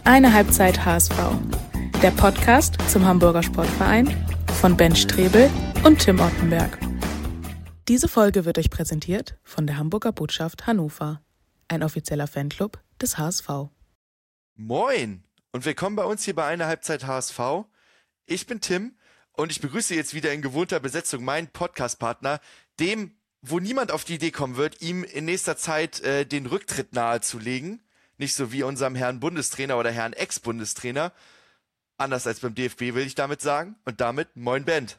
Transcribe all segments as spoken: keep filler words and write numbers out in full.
Eine Halbzeit H S V. Der Podcast zum Hamburger Sportverein von Ben Strebel und Tim Ottenberg. Diese Folge wird euch präsentiert von der Hamburger Botschaft Hannover, ein offizieller Fanclub des H S V. Moin und willkommen bei uns hier bei Eine Halbzeit H S V. Ich bin Tim und ich begrüße jetzt wieder in gewohnter Besetzung meinen Podcast-Partner, dem, wo niemand auf die Idee kommen wird, ihm in nächster Zeit äh, den Rücktritt nahezulegen. Nicht so wie unserem Herrn Bundestrainer oder Herrn Ex-Bundestrainer. Anders als beim D F B, will ich damit sagen. Und damit moin Bent.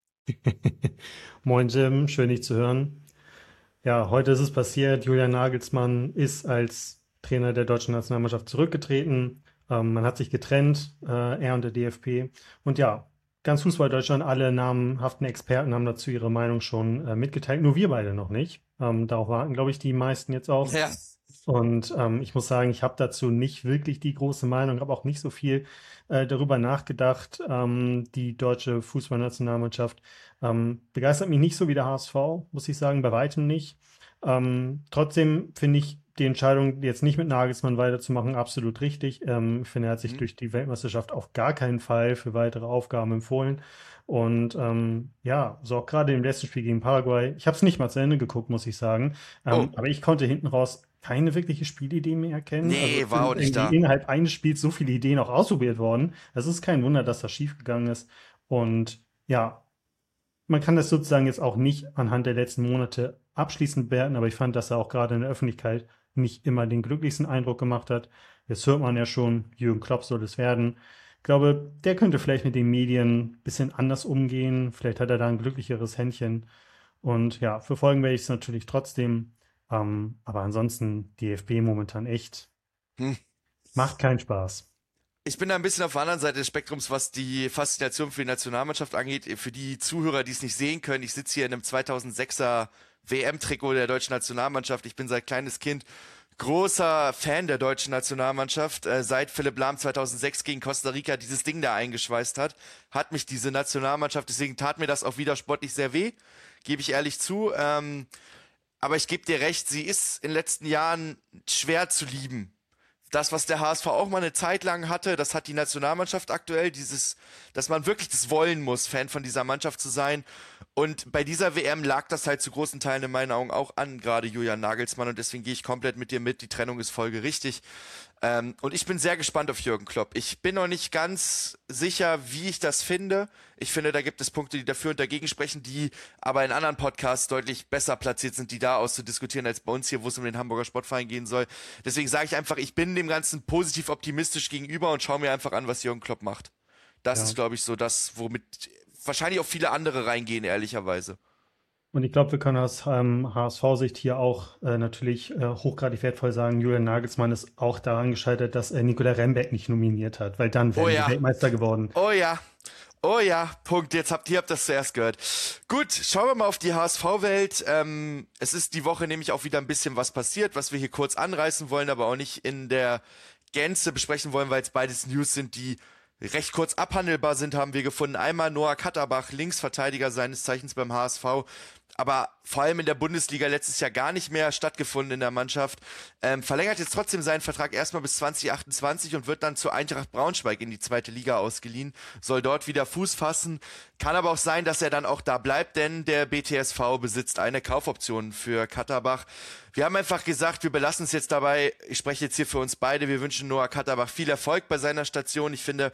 Moin Jim, schön dich zu hören. Ja, heute ist es passiert. Julian Nagelsmann ist als Trainer der deutschen Nationalmannschaft zurückgetreten. Ähm, man hat sich getrennt, äh, er und der D F B. Und ja, ganz Fußball-Deutschland, alle namhaften Experten haben dazu ihre Meinung schon äh, mitgeteilt. Nur wir beide noch nicht. Ähm, darauf warten, glaube ich, die meisten jetzt auch. Ja. Und ähm, ich muss sagen, ich habe dazu nicht wirklich die große Meinung, habe auch nicht so viel äh, darüber nachgedacht. Ähm, die deutsche Fußballnationalmannschaft ähm, begeistert mich nicht so wie der H S V, muss ich sagen, bei weitem nicht. Ähm, trotzdem finde ich die Entscheidung, jetzt nicht mit Nagelsmann weiterzumachen, absolut richtig. Ähm, ich finde, er hat sich Mhm. durch die Weltmeisterschaft auf gar keinen Fall für weitere Aufgaben empfohlen. Und ähm, ja, so auch gerade im letzten Spiel gegen Paraguay. Ich habe es nicht mal zu Ende geguckt, muss ich sagen. Ähm, Oh. Aber ich konnte hinten raus keine wirkliche Spielidee mehr erkennen. Nee, also war sind auch nicht irgendwie da. innerhalb eines Spiels so viele Ideen auch ausprobiert worden. Es ist kein Wunder, dass das schiefgegangen ist. Und ja, man kann das sozusagen jetzt auch nicht anhand der letzten Monate abschließend bewerten, aber ich fand, dass er auch gerade in der Öffentlichkeit nicht immer den glücklichsten Eindruck gemacht hat. Jetzt hört man ja schon, Jürgen Klopp soll es werden. Ich glaube, der könnte vielleicht mit den Medien ein bisschen anders umgehen. Vielleicht hat er da ein glücklicheres Händchen. Und ja, verfolgen werde ich es natürlich trotzdem. Ähm, aber ansonsten D F B momentan echt Hm. macht keinen Spaß. Ich bin da ein bisschen auf der anderen Seite des Spektrums, was die Faszination für die Nationalmannschaft angeht. Für die Zuhörer, die es nicht sehen können, ich sitze hier in einem zweitausendsechser W M-Trikot der deutschen Nationalmannschaft. Ich bin seit kleines Kind großer Fan der deutschen Nationalmannschaft. Äh, seit Philipp Lahm zweitausendsechs gegen Costa Rica dieses Ding da eingeschweißt hat, hat mich diese Nationalmannschaft, deswegen tat mir das auch wieder sportlich sehr weh, gebe ich ehrlich zu. Ähm, aber ich gebe dir recht, sie ist in den letzten Jahren schwer zu lieben. Das, was der H S V auch mal eine Zeit lang hatte, das hat die Nationalmannschaft aktuell, dieses, dass man wirklich das wollen muss, Fan von dieser Mannschaft zu sein. Und bei dieser W M lag das halt zu großen Teilen in meinen Augen auch an, gerade Julian Nagelsmann. Und deswegen gehe ich komplett mit dir mit, die Trennung ist folgerichtig. Ähm, und ich bin sehr gespannt auf Jürgen Klopp. Ich bin noch nicht ganz sicher, wie ich das finde. Ich finde, da gibt es Punkte, die dafür und dagegen sprechen, die aber in anderen Podcasts deutlich besser platziert sind, die da auszudiskutieren, als bei uns hier, wo es um den Hamburger Sportverein gehen soll. Deswegen sage ich einfach, ich bin dem Ganzen positiv optimistisch gegenüber und schaue mir einfach an, was Jürgen Klopp macht. Das Ja. ist, glaube ich, so das, womit wahrscheinlich auch viele andere reingehen, ehrlicherweise. Und ich glaube, wir können aus ähm, H S V-Sicht hier auch äh, natürlich äh, hochgradig wertvoll sagen, Julian Nagelsmann ist auch daran gescheitert, dass er Nicola Rembeck nicht nominiert hat, weil dann wären Oh wir ja. Weltmeister geworden. Oh ja, oh ja, Punkt. Jetzt habt ihr habt das zuerst gehört. Gut, schauen wir mal auf die H S V-Welt. Ähm, es ist die Woche nämlich auch wieder ein bisschen was passiert, was wir hier kurz anreißen wollen, aber auch nicht in der Gänze besprechen wollen, weil es beides News sind, die recht kurz abhandelbar sind, haben wir gefunden. Einmal Noah Katterbach, Linksverteidiger seines Zeichens beim H S V, aber vor allem in der Bundesliga letztes Jahr gar nicht mehr stattgefunden in der Mannschaft. Ähm, verlängert jetzt trotzdem seinen Vertrag erstmal bis zwanzig achtundzwanzig und wird dann zu Eintracht Braunschweig in die zweite Liga ausgeliehen, soll dort wieder Fuß fassen. Kann aber auch sein, dass er dann auch da bleibt, denn der B T S V besitzt eine Kaufoption für Katterbach. Wir haben einfach gesagt, wir belassen es jetzt dabei. Ich spreche jetzt hier für uns beide. Wir wünschen Noah Katterbach viel Erfolg bei seiner Station. Ich finde,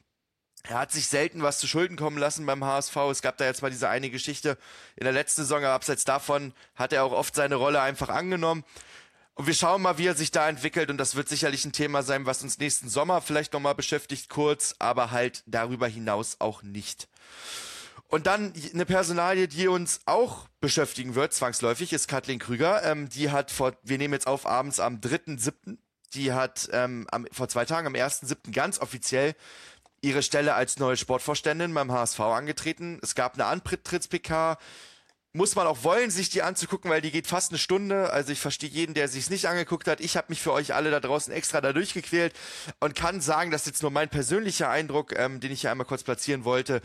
er hat sich selten was zu Schulden kommen lassen beim H S V. Es gab da jetzt mal diese eine Geschichte in der letzten Saison, aber abseits davon hat er auch oft seine Rolle einfach angenommen. Und wir schauen mal, wie er sich da entwickelt, und das wird sicherlich ein Thema sein, was uns nächsten Sommer vielleicht nochmal beschäftigt, kurz, aber halt darüber hinaus auch nicht. Und dann eine Personalie, die uns auch beschäftigen wird, zwangsläufig, ist Kathleen Krüger. Ähm, die hat vor, wir nehmen jetzt auf abends am dritten siebten, die hat ähm, am, vor zwei Tagen, am ersten siebten ganz offiziell ihre Stelle als neue Sportvorständin beim H S V angetreten. Es gab eine Antritts-P K. Muss man auch wollen, sich die anzugucken, weil die geht fast eine Stunde. Also ich verstehe jeden, der sich es nicht angeguckt hat. Ich habe mich für euch alle da draußen extra da durchgequält und kann sagen, das ist jetzt nur mein persönlicher Eindruck, ähm, den ich hier einmal kurz platzieren wollte.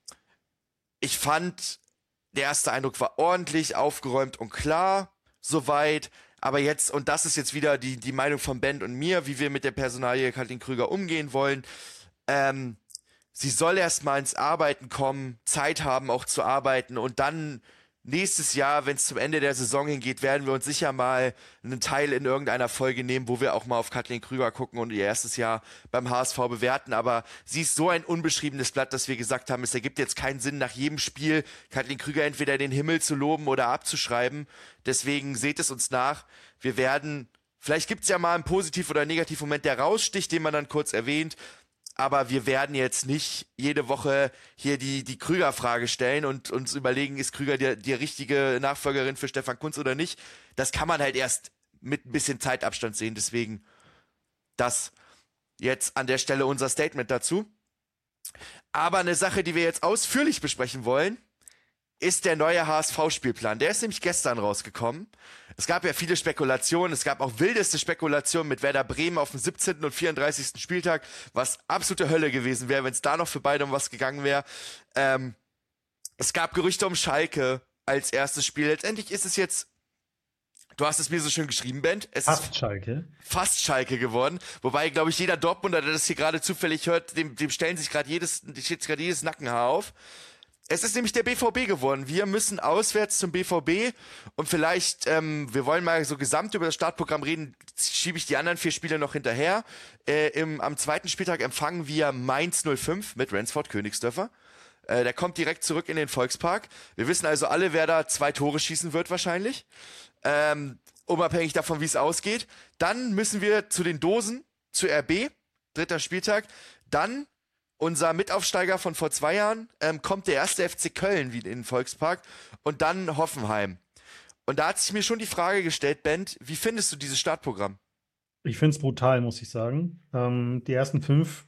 Ich fand, der erste Eindruck war ordentlich, aufgeräumt und klar, soweit. Aber jetzt, und das ist jetzt wieder die, die Meinung von Ben und mir, wie wir mit der Personalie Kathleen Krüger umgehen wollen, ähm, sie soll erst mal ins Arbeiten kommen, Zeit haben auch zu arbeiten und dann nächstes Jahr, wenn es zum Ende der Saison hingeht, werden wir uns sicher mal einen Teil in irgendeiner Folge nehmen, wo wir auch mal auf Kathleen Krüger gucken und ihr erstes Jahr beim H S V bewerten. Aber sie ist so ein unbeschriebenes Blatt, dass wir gesagt haben, es ergibt jetzt keinen Sinn, nach jedem Spiel Kathleen Krüger entweder in den Himmel zu loben oder abzuschreiben. Deswegen seht es uns nach. Wir werden, vielleicht gibt es ja mal einen Positiv- oder Negativ-Moment, der raussticht, den man dann kurz erwähnt. Aber wir werden jetzt nicht jede Woche hier die, die Krüger-Frage stellen und uns überlegen, ist Krüger die, die richtige Nachfolgerin für Stefan Kuntz oder nicht. Das kann man halt erst mit ein bisschen Zeitabstand sehen. Deswegen das jetzt an der Stelle unser Statement dazu. Aber eine Sache, die wir jetzt ausführlich besprechen wollen, ist der neue H S V-Spielplan. Der ist nämlich gestern rausgekommen. Es gab ja viele Spekulationen, es gab auch wildeste Spekulationen mit Werder Bremen auf dem siebzehnten und vierunddreißigsten Spieltag, was absolute Hölle gewesen wäre, wenn es da noch für beide um was gegangen wäre. Ähm, es gab Gerüchte um Schalke als erstes Spiel. Letztendlich ist es jetzt, du hast es mir so schön geschrieben, Ben, es Fast ist Schalke. fast Schalke geworden. Wobei, glaube ich, jeder Dortmunder, der das hier gerade zufällig hört, dem, dem stellen sich gerade jedes, steht gerade jedes Nackenhaar auf. Es ist nämlich der B V B geworden. Wir müssen auswärts zum B V B und vielleicht, ähm, wir wollen mal so gesamt über das Startprogramm reden, schiebe ich die anderen vier Spiele noch hinterher. Äh, im, am zweiten Spieltag empfangen wir Mainz null fünf mit Ransford Königsdörfer. Äh, der kommt direkt zurück in den Volkspark. Wir wissen also alle, wer da zwei Tore schießen wird wahrscheinlich. Ähm, unabhängig davon, wie es ausgeht. Dann müssen wir zu den Dosen, zu R B, dritter Spieltag. Dann unser Mitaufsteiger von vor zwei Jahren, ähm, kommt der erste F C Köln wieder in den Volkspark und dann Hoffenheim. Und da hat sich mir schon die Frage gestellt, Ben, wie findest du dieses Startprogramm? Ich finde es brutal, muss ich sagen. Ähm, die ersten fünf,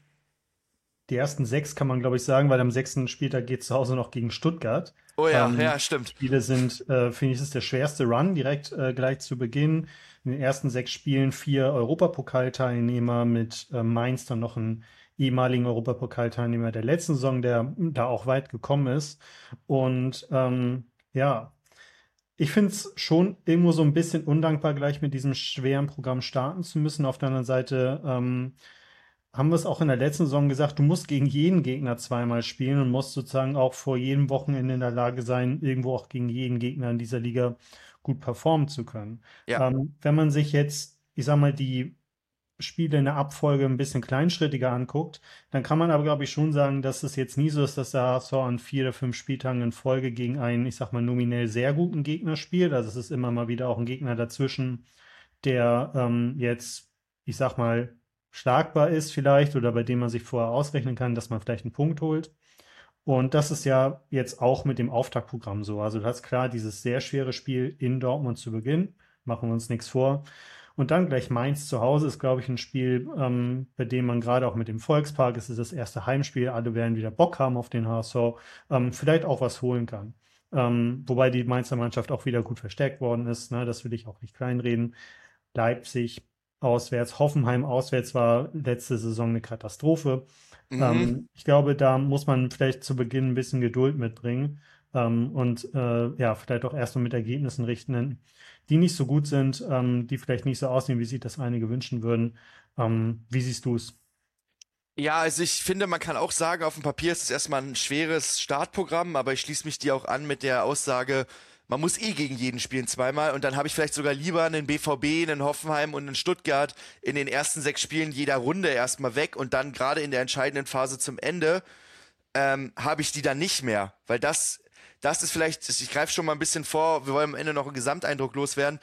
die ersten sechs kann man, glaube ich, sagen, weil am sechsten Spieltag geht es zu Hause noch gegen Stuttgart. Oh ja, ähm, ja, stimmt. Spiele sind, äh, finde ich, ist der schwerste Run direkt äh, gleich zu Beginn. In den ersten sechs Spielen vier Europapokalteilnehmer mit äh, Mainz dann noch ein ehemaligen Europapokalteilnehmer der letzten Saison, der da auch weit gekommen ist. Und ähm, ja, ich finde es schon irgendwo so ein bisschen undankbar, gleich mit diesem schweren Programm starten zu müssen. Auf der anderen Seite ähm, haben wir es auch in der letzten Saison gesagt, du musst gegen jeden Gegner zweimal spielen und musst sozusagen auch vor jedem Wochenende in der Lage sein, irgendwo auch gegen jeden Gegner in dieser Liga gut performen zu können. Ja. Ähm, wenn man sich jetzt, ich sag mal, die Spiele in der Abfolge ein bisschen kleinschrittiger anguckt, dann kann man aber, glaube ich, schon sagen, dass es jetzt nie so ist, dass der H S V an vier oder fünf Spieltagen in Folge gegen einen, ich sag mal, nominell sehr guten Gegner spielt. Also es ist immer mal wieder auch ein Gegner dazwischen, der ähm, jetzt, ich sag mal, schlagbar ist vielleicht oder bei dem man sich vorher ausrechnen kann, dass man vielleicht einen Punkt holt. Und das ist ja jetzt auch mit dem Auftaktprogramm so. Also du hast klar dieses sehr schwere Spiel in Dortmund zu Beginn, machen wir uns nichts vor. Und dann gleich Mainz zu Hause ist, glaube ich, ein Spiel, ähm, bei dem man gerade auch mit dem Volkspark, es ist das erste Heimspiel, alle werden wieder Bock haben auf den H S V, ähm, vielleicht auch was holen kann. Ähm, wobei die Mainzer Mannschaft auch wieder gut verstärkt worden ist, ne? Das will ich auch nicht kleinreden. Leipzig auswärts, Hoffenheim auswärts war letzte Saison eine Katastrophe. Mhm. Ähm, ich glaube, da muss man vielleicht zu Beginn ein bisschen Geduld mitbringen ähm, und äh, ja, vielleicht auch erst mal mit Ergebnissen richten, die nicht so gut sind, ähm, die vielleicht nicht so aussehen, wie sich das einige wünschen würden. Ähm, wie siehst du es? Ja, also ich finde, man kann auch sagen, auf dem Papier ist es erstmal ein schweres Startprogramm, aber ich schließe mich dir auch an mit der Aussage, man muss eh gegen jeden spielen zweimal und dann habe ich vielleicht sogar lieber einen B V B, einen Hoffenheim und einen Stuttgart in den ersten sechs Spielen jeder Runde erstmal weg und dann gerade in der entscheidenden Phase zum Ende ähm, habe ich die dann nicht mehr, weil das, das ist vielleicht, ich greife schon mal ein bisschen vor, wir wollen am Ende noch einen Gesamteindruck loswerden.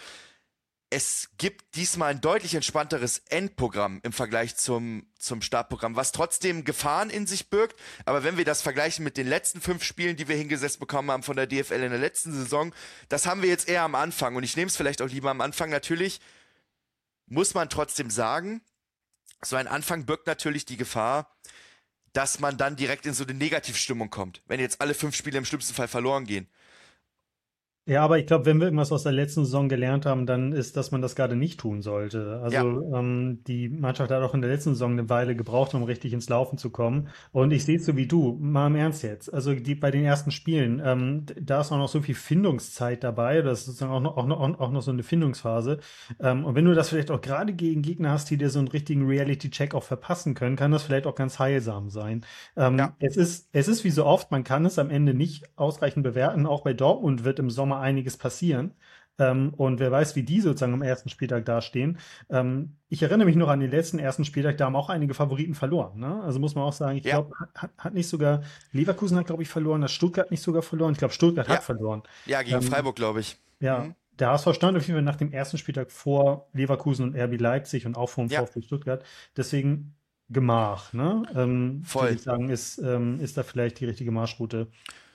Es gibt diesmal ein deutlich entspannteres Endprogramm im Vergleich zum, zum Startprogramm, was trotzdem Gefahren in sich birgt. Aber wenn wir das vergleichen mit den letzten fünf Spielen, die wir hingesetzt bekommen haben von der D F L in der letzten Saison, das haben wir jetzt eher am Anfang. Und ich nehme es vielleicht auch lieber am Anfang. Natürlich muss man trotzdem sagen, so ein Anfang birgt natürlich die Gefahr, dass man dann direkt in so eine Negativstimmung kommt, wenn jetzt alle fünf Spiele im schlimmsten Fall verloren gehen. Ja, aber ich glaube, wenn wir irgendwas aus der letzten Saison gelernt haben, dann ist, dass man das gerade nicht tun sollte. Ja, Also ähm, die Mannschaft hat auch in der letzten Saison eine Weile gebraucht, um richtig ins Laufen zu kommen. Und ich sehe es so wie du, mal im Ernst jetzt. Also die bei den ersten Spielen, ähm, d- da ist auch noch so viel Findungszeit dabei. Das ist sozusagen auch noch, auch noch, auch noch so eine Findungsphase. Ähm, und wenn du das vielleicht auch gerade gegen Gegner hast, die dir so einen richtigen Reality-Check auch verpassen können, kann das vielleicht auch ganz heilsam sein. ja, Ähm, es ist, es ist wie so oft, man kann es am Ende nicht ausreichend bewerten. Auch bei Dortmund wird im Sommer einiges passieren. Ähm, und wer weiß, wie die sozusagen am ersten Spieltag dastehen. Ähm, ich erinnere mich noch an den letzten ersten Spieltag, da haben auch einige Favoriten verloren. Ne? Also muss man auch sagen, ich ja, glaube, hat, hat nicht sogar, Leverkusen hat, glaube ich, verloren, das Stuttgart nicht sogar verloren. Ich glaube, Stuttgart ja, hat verloren. ja, gegen Ähm, Freiburg, glaube ich. ja, Mhm. der H S V stand auf jeden Fall nach dem ersten Spieltag vor Leverkusen und R B Leipzig und auch vor dem Ja, VfB Stuttgart. Deswegen Gemach, ne? Ähm, würde voll. ich sagen, ist, ähm, ist da vielleicht die richtige Marschroute.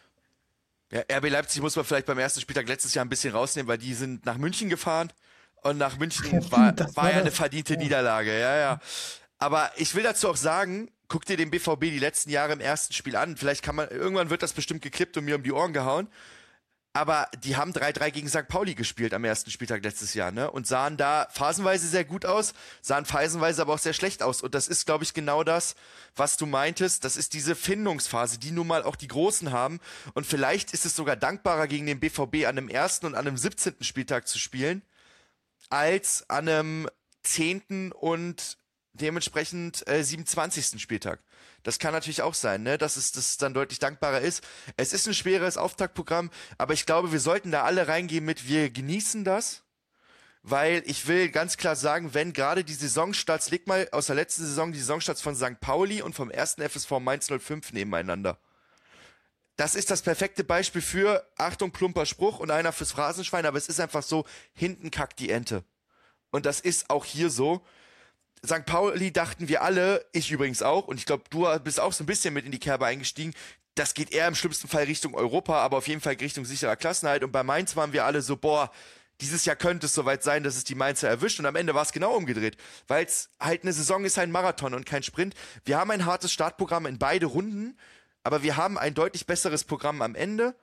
Ja, R B Leipzig muss man vielleicht beim ersten Spieltag letztes Jahr ein bisschen rausnehmen, weil die sind nach München gefahren und nach Ach ja, München war, stimmt, das war war ja eine das. verdiente Ja. Niederlage. Ja, ja. Aber ich will dazu auch sagen, guck dir den B V B die letzten Jahre im ersten Spiel an. Vielleicht kann man, irgendwann wird das bestimmt geklippt und mir um die Ohren gehauen. Aber die haben drei drei gegen Sankt Pauli gespielt am ersten Spieltag letztes Jahr, ne? Und sahen da phasenweise sehr gut aus, sahen phasenweise aber auch sehr schlecht aus. Und das ist, glaube ich, genau das, was du meintest. Das ist diese Findungsphase, die nun mal auch die Großen haben. Und vielleicht ist es sogar dankbarer, gegen den B V B an einem ersten und an einem siebzehnten Spieltag zu spielen, als an einem zehnten und dementsprechend äh, siebenundzwanzigsten Spieltag. Das kann natürlich auch sein, ne, dass es das dann deutlich dankbarer ist. Es ist ein schweres Auftaktprogramm, aber ich glaube, wir sollten da alle reingehen mit, wir genießen das, weil ich will ganz klar sagen, wenn gerade die Saisonstarts, leg mal aus der letzten Saison die Saisonstarts von Sankt Pauli und vom ersten F S V Mainz null fünf nebeneinander. Das ist das perfekte Beispiel für, Achtung, plumper Spruch und einer fürs Phrasenschwein, aber es ist einfach so, hinten kackt die Ente. Und das ist auch hier so. Sankt Pauli dachten wir alle, ich übrigens auch, und ich glaube, du bist auch so ein bisschen mit in die Kerbe eingestiegen. Das geht eher im schlimmsten Fall Richtung Europa, aber auf jeden Fall Richtung sicherer Klassenhalt. Und bei Mainz waren wir alle so, boah, dieses Jahr könnte es soweit sein, dass es die Mainzer erwischt. Und am Ende war es genau umgedreht, weil es halt eine Saison ist, ein Marathon und kein Sprint. Wir haben ein hartes Startprogramm in beide Runden, aber wir haben ein deutlich besseres Programm am Ende.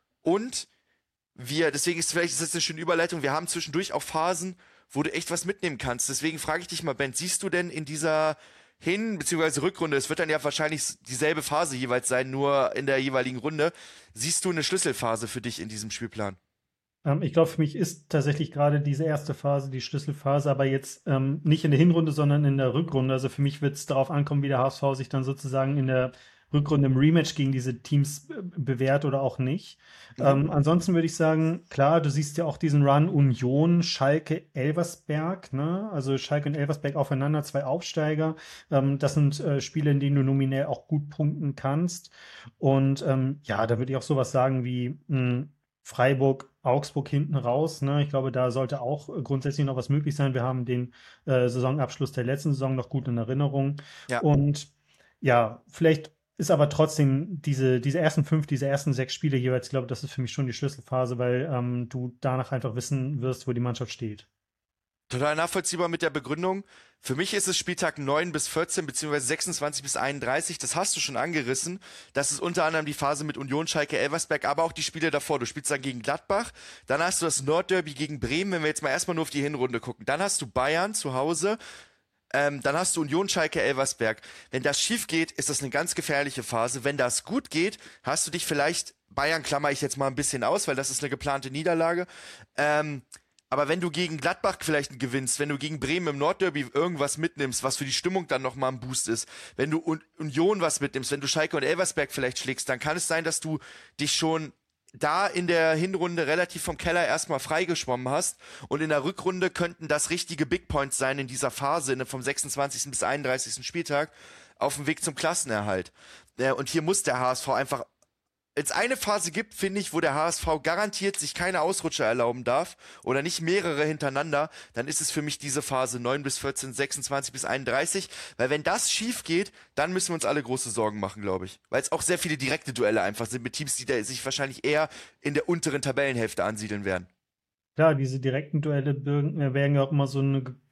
Und wir, deswegen ist vielleicht ist das eine schöne Überleitung, wir haben zwischendurch auch Phasen, wo du echt was mitnehmen kannst. Deswegen frage ich dich mal, Ben, siehst du denn in dieser Hin- bzw. Rückrunde, es wird dann ja wahrscheinlich dieselbe Phase jeweils sein, nur in der jeweiligen Runde, siehst du eine Schlüsselphase für dich in diesem Spielplan? Ähm, ich glaube, für mich ist tatsächlich gerade diese erste Phase die Schlüsselphase, aber jetzt ähm, nicht in der Hinrunde, sondern in der Rückrunde. Also für mich wird es darauf ankommen, wie der H S V sich dann sozusagen in der Rückrunde im Rematch gegen diese Teams äh, bewährt oder auch nicht. Mhm. Ähm, ansonsten würde ich sagen, klar, du siehst ja auch diesen Run Union, Schalke, Elversberg, ne? Also Schalke und Elversberg aufeinander, zwei Aufsteiger. Ähm, das sind äh, Spiele, in denen du nominell auch gut punkten kannst. Und ähm, ja, da würde ich auch sowas sagen wie mh, Freiburg, Augsburg hinten raus. Ne? Ich glaube, da sollte auch äh, grundsätzlich noch was möglich sein. Wir haben den äh, Saisonabschluss der letzten Saison noch gut in Erinnerung. Ja. Und ja, vielleicht ist aber trotzdem diese, diese ersten fünf, diese ersten sechs Spiele jeweils, ich glaube, das ist für mich schon die Schlüsselphase, weil ähm, du danach einfach wissen wirst, wo die Mannschaft steht. Total nachvollziehbar mit der Begründung. Für mich ist es Spieltag neun bis vierzehn beziehungsweise sechsundzwanzig bis einunddreißig. Das hast du schon angerissen. Das ist unter anderem die Phase mit Union, Schalke, Elversberg, aber auch die Spiele davor. Du spielst dann gegen Gladbach. Dann hast du das Nordderby gegen Bremen, wenn wir jetzt mal erstmal nur auf die Hinrunde gucken. Dann hast du Bayern zu Hause. Ähm, dann hast du Union, Schalke, Elversberg. Wenn das schief geht, ist das eine ganz gefährliche Phase. Wenn das gut geht, hast du dich vielleicht, Bayern klammer ich jetzt mal ein bisschen aus, weil das ist eine geplante Niederlage. Ähm, aber wenn du gegen Gladbach vielleicht gewinnst, wenn du gegen Bremen im Nordderby irgendwas mitnimmst, was für die Stimmung dann nochmal ein Boost ist, wenn du Un Union was mitnimmst, wenn du Schalke und Elversberg vielleicht schlägst, dann kann es sein, dass du dich schon da in der Hinrunde relativ vom Keller erstmal freigeschwommen hast und in der Rückrunde könnten das richtige Big Points sein in dieser Phase, ne, vom sechsundzwanzigsten bis einunddreißigsten Spieltag auf dem Weg zum Klassenerhalt. Äh, und hier muss der H S V einfach jetzt eine Phase gibt, finde ich, wo der H S V garantiert sich keine Ausrutscher erlauben darf oder nicht mehrere hintereinander, dann ist es für mich diese Phase neun bis vierzehn, sechsundzwanzig bis einunddreißig, weil wenn das schief geht, dann müssen wir uns alle große Sorgen machen, glaube ich. Weil es auch sehr viele direkte Duelle einfach sind mit Teams, die da sich wahrscheinlich eher in der unteren Tabellenhälfte ansiedeln werden. Klar, diese direkten Duelle birgen, äh, bergen ja auch immer so eine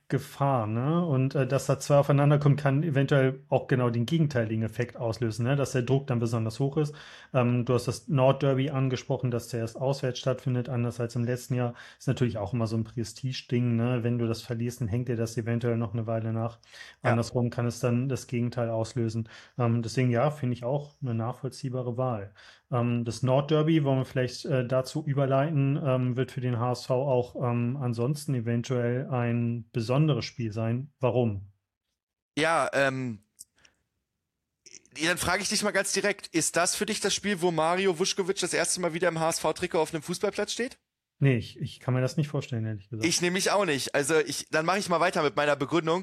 Gefahr, ne? Und äh, dass da zwei aufeinander kommen, kann eventuell auch genau den gegenteiligen Effekt auslösen, ne? Dass der Druck dann besonders hoch ist. Ähm, du hast das Nordderby angesprochen, dass der erst auswärts stattfindet, anders als im letzten Jahr. Ist natürlich auch immer so ein Prestigeding, ne? Wenn du das verlierst, dann hängt dir das eventuell noch eine Weile nach. Ja. Andersrum kann es dann das Gegenteil auslösen. Ähm, deswegen ja, finde ich auch eine nachvollziehbare Wahl. Ähm, das Nordderby, wollen wir vielleicht äh, dazu überleiten, ähm, wird für den H S V auch ähm, ansonsten eventuell ein besonderes Spiel sein. Warum? Ja, ähm, dann frage ich dich mal ganz direkt, ist das für dich das Spiel, wo Mario Vuskovic das erste Mal wieder im H S V-Trikot auf einem Fußballplatz steht? Nee, ich, ich kann mir das nicht vorstellen, ehrlich gesagt. Ich nämlich auch nicht. Also ich, dann mache ich mal weiter mit meiner Begründung.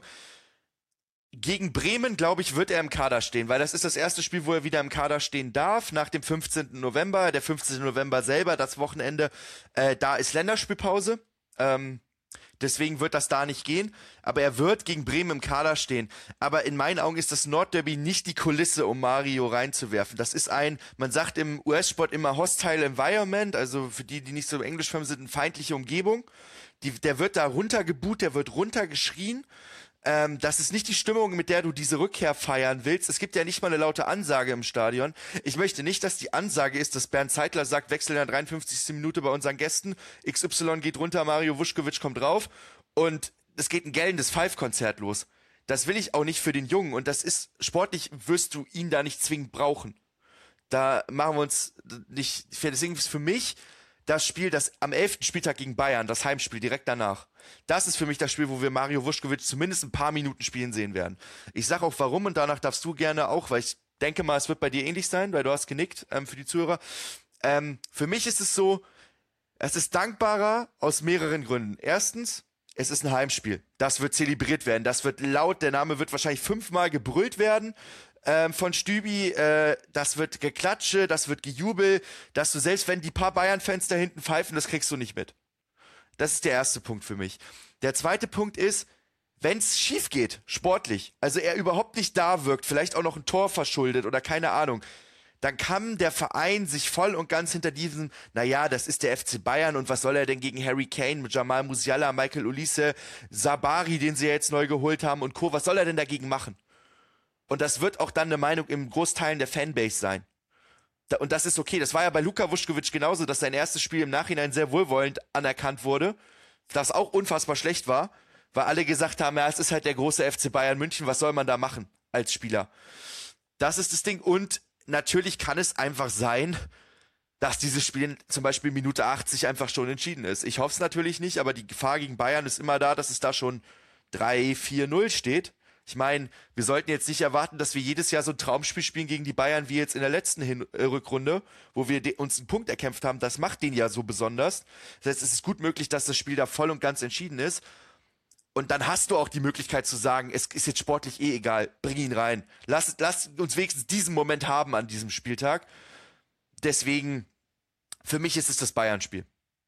Gegen Bremen, glaube ich, wird er im Kader stehen, weil das ist das erste Spiel, wo er wieder im Kader stehen darf, nach dem fünfzehnten November. Der fünfzehnte November selber, das Wochenende, äh, da ist Länderspielpause. Ähm, deswegen wird das da nicht gehen. Aber er wird gegen Bremen im Kader stehen. Aber in meinen Augen ist das Nordderby nicht die Kulisse, um Mario reinzuwerfen. Das ist ein, man sagt im U S-Sport immer Hostile Environment, also für die, die nicht so englisch sind, eine feindliche Umgebung. Die, der wird da runtergeboot, der wird runtergeschrien. Ähm, das ist nicht die Stimmung, mit der du diese Rückkehr feiern willst. Es gibt ja nicht mal eine laute Ansage im Stadion. Ich möchte nicht, dass die Ansage ist, dass Bernd Zeitler sagt, wechseln in der dreiundfünfzigsten Minute bei unseren Gästen. X Y geht runter, Mario Vuskovic kommt drauf. Und es geht ein gellendes Five-Konzert los. Das will ich auch nicht für den Jungen. Und das ist, sportlich wirst du ihn da nicht zwingend brauchen. Da machen wir uns nicht, deswegen ist für mich das Spiel, das am elften Spieltag gegen Bayern, das Heimspiel direkt danach. Das ist für mich das Spiel, wo wir Mario Vuskovic zumindest ein paar Minuten spielen sehen werden. Ich sag auch warum und danach darfst du gerne auch, weil ich denke mal, es wird bei dir ähnlich sein, weil du hast genickt, ähm, für die Zuhörer. Ähm, für mich ist es so, es ist dankbarer aus mehreren Gründen. Erstens, es ist ein Heimspiel. Das wird zelebriert werden. Das wird laut, der Name wird wahrscheinlich fünfmal gebrüllt werden. Ähm, von Stübi, äh, das wird Geklatsche, das wird Gejubel, dass du selbst wenn die paar Bayern-Fans da hinten pfeifen, das kriegst du nicht mit. Das ist der erste Punkt für mich. Der zweite Punkt ist, wenn es schief geht, sportlich, also er überhaupt nicht da wirkt, vielleicht auch noch ein Tor verschuldet oder keine Ahnung, dann kann der Verein sich voll und ganz hinter diesem, naja, das ist der F C Bayern und was soll er denn gegen Harry Kane, Jamal Musiala, Michael Olise, Sabari, den sie ja jetzt neu geholt haben und Co., was soll er denn dagegen machen? Und das wird auch dann eine Meinung im Großteilen der Fanbase sein. Da, und das ist okay. Das war ja bei Luka Vuskovic genauso, dass sein erstes Spiel im Nachhinein sehr wohlwollend anerkannt wurde, das auch unfassbar schlecht war, weil alle gesagt haben, ja, es ist halt der große F C Bayern München, was soll man da machen als Spieler? Das ist das Ding. Und natürlich kann es einfach sein, dass dieses Spiel zum Beispiel Minute achtzig einfach schon entschieden ist. Ich hoffe es natürlich nicht, aber die Gefahr gegen Bayern ist immer da, dass es da schon drei vier null steht. Ich meine, wir sollten jetzt nicht erwarten, dass wir jedes Jahr so ein Traumspiel spielen gegen die Bayern wie jetzt in der letzten Hin- äh, Rückrunde, wo wir uns einen Punkt erkämpft haben. Das macht den ja so besonders. Das heißt, es ist gut möglich, dass das Spiel da voll und ganz entschieden ist. Und dann hast du auch die Möglichkeit zu sagen, es ist jetzt sportlich eh egal, bring ihn rein. Lass, lass uns wenigstens diesen Moment haben an diesem Spieltag. Deswegen, für mich ist es das Bayern-Spiel.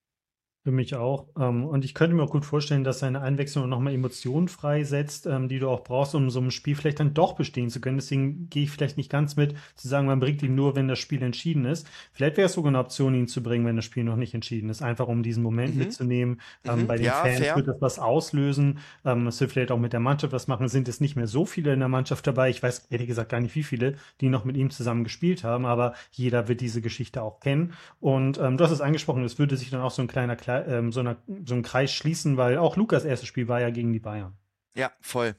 Für mich auch. Ähm, und ich könnte mir auch gut vorstellen, dass seine Einwechslung nochmal Emotionen freisetzt, ähm, die du auch brauchst, um so ein Spiel vielleicht dann doch bestehen zu können. Deswegen gehe ich vielleicht nicht ganz mit, zu sagen, man bringt ihn nur, wenn das Spiel entschieden ist. Vielleicht wäre es sogar eine Option, ihn zu bringen, wenn das Spiel noch nicht entschieden ist. Einfach um diesen Moment Mhm. mitzunehmen. Ähm, Mhm. bei den Ja, Fans fair. wird das was auslösen. Ähm, es wird vielleicht auch mit der Mannschaft was machen. Es sind jetzt nicht mehr so viele in der Mannschaft dabei. Ich weiß ehrlich gesagt gar nicht, wie viele, die noch mit ihm zusammen gespielt haben. Aber jeder wird diese Geschichte auch kennen. Und ähm, du hast es angesprochen, es würde sich dann auch so ein kleiner, Kle- ähm, so, einer, so ein Kreis schließen, weil auch Lukas erstes Spiel war ja gegen die Bayern. Ja, voll.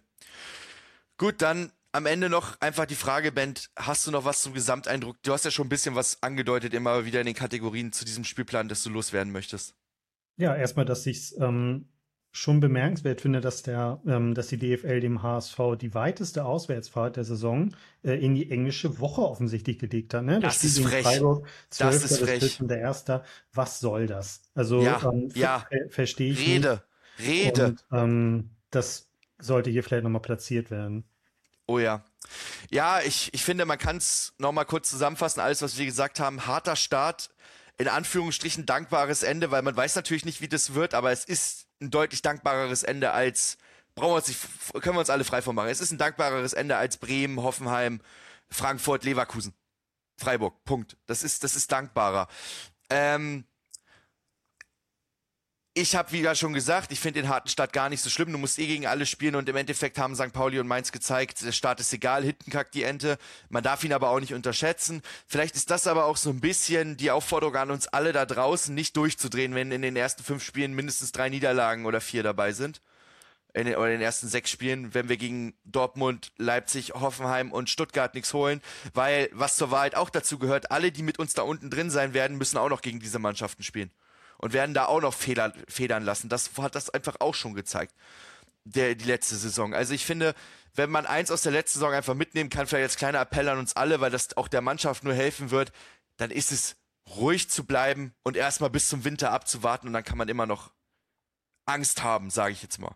Gut, dann am Ende noch einfach die Frage, Bent, hast du noch was zum Gesamteindruck? Du hast ja schon ein bisschen was angedeutet, immer wieder in den Kategorien zu diesem Spielplan, das du loswerden möchtest. Ja, erstmal, dass ich es ähm, schon bemerkenswert finde, dass der, ähm, dass die D F L dem H S V die weiteste Auswärtsfahrt der Saison äh, in die englische Woche offensichtlich gelegt hat. Ne? Das Spiel ist gegen frech. Freiburg, Das zwölfter ist bis frech. vierzehnter erster Was soll das? Also Ja, ähm, ja. ver verstehe ich Rede, nicht. Rede. Und ähm, das sollte hier vielleicht nochmal platziert werden. Oh ja. Ja, ich, ich finde, man kann es nochmal kurz zusammenfassen, alles, was wir gesagt haben. Harter Start, in Anführungsstrichen dankbares Ende, weil man weiß natürlich nicht, wie das wird, aber es ist ein deutlich dankbareres Ende als, brauchen wir uns nicht, können wir uns alle frei von machen. Es ist ein dankbareres Ende als Bremen, Hoffenheim, Frankfurt, Leverkusen, Freiburg, Punkt. Das ist, das ist dankbarer. Ähm, Ich habe wieder schon gesagt, ich finde den harten Start gar nicht so schlimm. Du musst eh gegen alle spielen und im Endeffekt haben Sankt Pauli und Mainz gezeigt, der Start ist egal, hinten kackt die Ente. Man darf ihn aber auch nicht unterschätzen. Vielleicht ist das aber auch so ein bisschen die Aufforderung an uns alle da draußen, nicht durchzudrehen, wenn in den ersten fünf Spielen mindestens drei Niederlagen oder vier dabei sind. In den, oder in den ersten sechs Spielen, wenn wir gegen Dortmund, Leipzig, Hoffenheim und Stuttgart nichts holen. Weil, was zur Wahrheit auch dazu gehört, alle, die mit uns da unten drin sein werden, müssen auch noch gegen diese Mannschaften spielen. Und werden da auch noch Fehler, federn lassen. Das hat das einfach auch schon gezeigt, der, die letzte Saison. Also ich finde, wenn man eins aus der letzten Saison einfach mitnehmen kann, vielleicht als kleiner Appell an uns alle, weil das auch der Mannschaft nur helfen wird, dann ist es ruhig zu bleiben und erstmal bis zum Winter abzuwarten und dann kann man immer noch Angst haben, sage ich jetzt mal.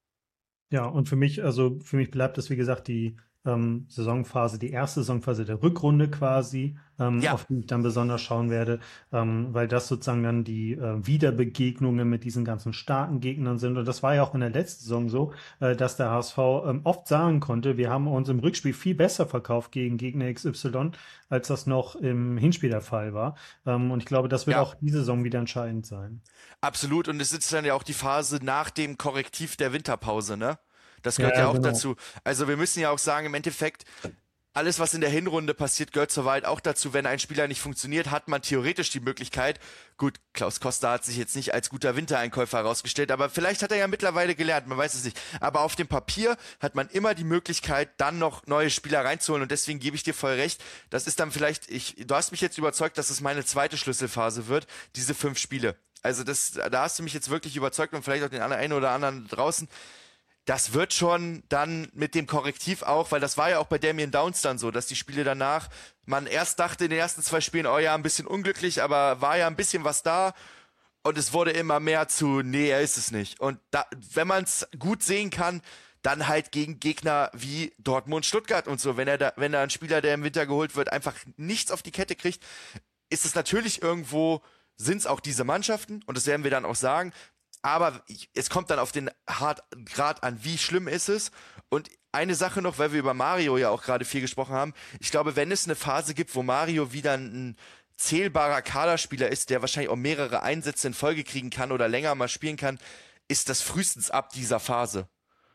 Ja, und für mich, also für mich bleibt das, wie gesagt, die ähm, Saisonphase, die erste Saisonphase der Rückrunde quasi, ähm, Ja. auf die ich dann besonders schauen werde, ähm, weil das sozusagen dann die äh, Wiederbegegnungen mit diesen ganzen starken Gegnern sind. Und das war ja auch in der letzten Saison so, äh, dass der H S V ähm, oft sagen konnte, wir haben uns im Rückspiel viel besser verkauft gegen Gegner X Y, als das noch im Hinspiel der Fall war. Ähm, und ich glaube, das wird Ja. auch diese Saison wieder entscheidend sein. Absolut, und es ist dann ja auch die Phase nach dem Korrektiv der Winterpause, ne? Das gehört Ja, ja, auch genau. dazu. Also wir müssen ja auch sagen, im Endeffekt, alles, was in der Hinrunde passiert, gehört soweit auch dazu. Wenn ein Spieler nicht funktioniert, hat man theoretisch die Möglichkeit, gut, Klaus Costa hat sich jetzt nicht als guter Wintereinkäufer herausgestellt, aber vielleicht hat er ja mittlerweile gelernt, man weiß es nicht. Aber auf dem Papier hat man immer die Möglichkeit, dann noch neue Spieler reinzuholen und deswegen gebe ich dir voll recht. Das ist dann vielleicht, ich, du hast mich jetzt überzeugt, dass es meine zweite Schlüsselphase wird, diese fünf Spiele. Also das, da hast du mich jetzt wirklich überzeugt und vielleicht auch den einen oder anderen draußen. Das wird schon dann mit dem Korrektiv auch, weil das war ja auch bei Damien Downs dann so, dass die Spiele danach, man erst dachte in den ersten zwei Spielen, oh ja, ein bisschen unglücklich, aber war ja ein bisschen was da und es wurde immer mehr zu, nee, er ist es nicht. Und da, wenn man es gut sehen kann, dann halt gegen Gegner wie Dortmund, Stuttgart und so, wenn er da, wenn da ein Spieler, der im Winter geholt wird, einfach nichts auf die Kette kriegt, ist es natürlich irgendwo, sind es auch diese Mannschaften und das werden wir dann auch sagen. Aber es kommt dann auf den Hart Grad an, wie schlimm ist es. Und eine Sache noch, weil wir über Mario ja auch gerade viel gesprochen haben. Ich glaube, wenn es eine Phase gibt, wo Mario wieder ein zählbarer Kaderspieler ist, der wahrscheinlich auch mehrere Einsätze in Folge kriegen kann oder länger mal spielen kann, ist das frühestens ab dieser Phase.